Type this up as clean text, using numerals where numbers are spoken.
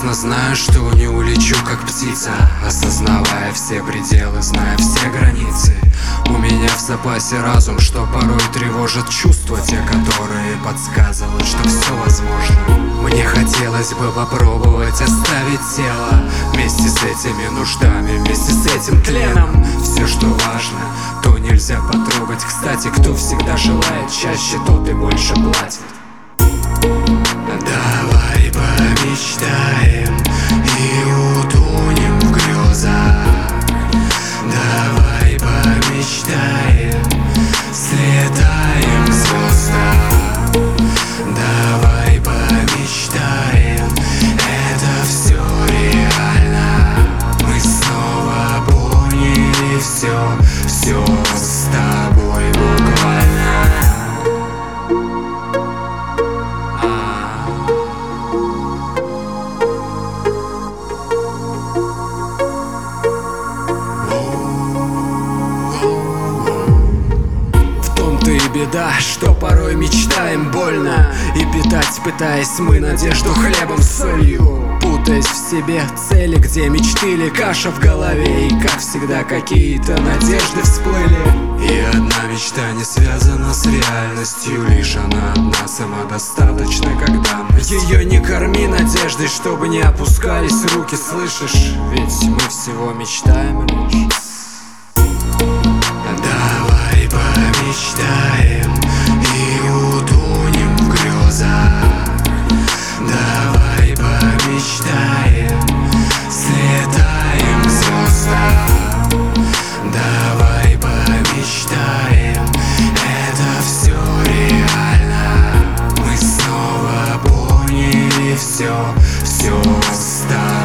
прекрасно знаю, что не улечу как птица, осознавая все пределы, зная все границы. У меня в запасе разум, что порой тревожит чувства, те, которые подсказывают, что все возможно. Мне хотелось бы попробовать оставить тело вместе с этими нуждами, вместе с этим тленом. Все, что важно, то нельзя потрогать. Кстати, кто всегда желает чаще, тот и больше платит. Давай помечтаем и утонем в грезах. Давай помечтаем, слетаем к звездам. Давай помечтаем, это все реально. Мы снова поняли все с тобой буквально. Беда, что порой мечтаем больно и питать пытаясь мы надежду хлебом с солью, путаясь в себе цели, где мечты ли каша в голове. И как всегда какие-то надежды всплыли. И одна мечта не связана с реальностью, лишь она одна самодостаточна, когда мы ее не корми надеждой, чтобы не опускались руки, слышишь? Ведь мы всего мечтаем лишь. Давай помечтаем и утонем в грезах. Давай помечтаем, слетаем к звездам. Давай помечтаем, это все реально. Мы снова поняли все с тобой.